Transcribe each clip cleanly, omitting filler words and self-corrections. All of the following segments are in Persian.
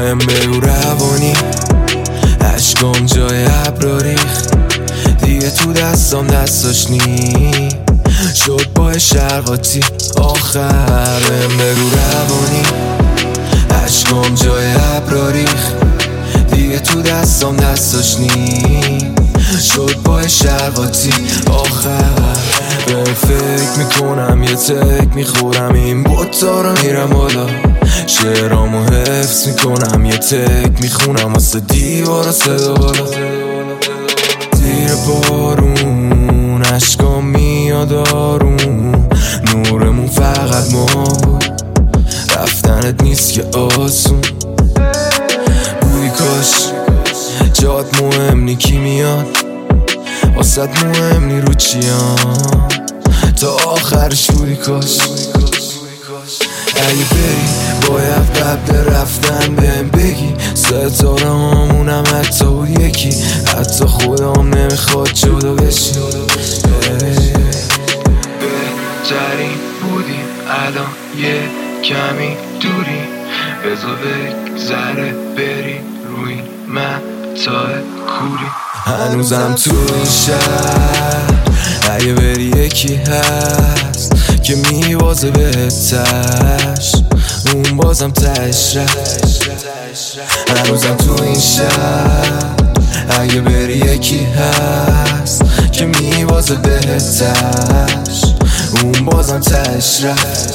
بهم بگو روانی عشقام جای ابرا ریخت دیگه تو دستام دستاش نی شد با شرقاتی آخر بهم بگو روانی عشقام جای ابرا ریخت دیگه تو دستام دستاش نی شد با شرقاتی آخر به فکر میکنم یه تک میخورم این بوتا رو میرم بالا شعرامو حفظ میکنم یه تک میخونم واسه دیوار و صدا بالا زیر بارون عشقام میاد آروم نورمون فقط ما بود رفتنت نیست که آسون بودی کاش جات مهم نی کی میاد واسد مهم نی رو چیان تا آخرش بودی کاش اگه بری باید قبل رفتن بهم بگی ستاره همونم حتی بود یکی حتی خودم نمیخواد جدا بشی بهترین بودیم الان یه کمی دوری بذار بگذره بری روی متاع کوری هنوزم تو این شهر اگه بری یکی هست که میوازه بهتش اون بازم تش هنوزم تو این شهر اگه بری یکی هست که میوازه بهتش اون بازم تش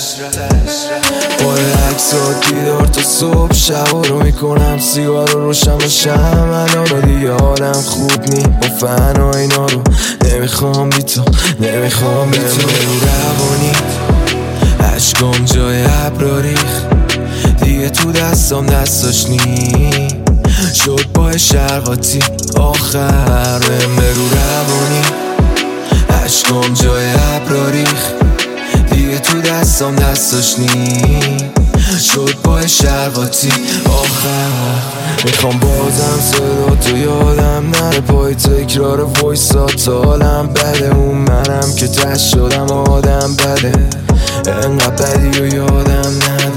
با عکسات بیدار تا صبح شبا رو میکنم سیگار رو روشن باشم الان دیگه حالم خوب نی با فنا اینا رو نمیخوام بی تو نمیخوام بی تو روانی عشقام جای ابرا ریخت دیگه تو دستام دستاش نی شد با شرقاتی آخر بهم بگو روانی عشقام جای ابرا ریخت دیگه تو دستام دستاش نی شد با شرقاتی آخر میخوام بازم صدا تو یادم نره پای تکرار وایسات حالم بده اون منم که تش شدم آدم بده انقدر بدی و یادم نده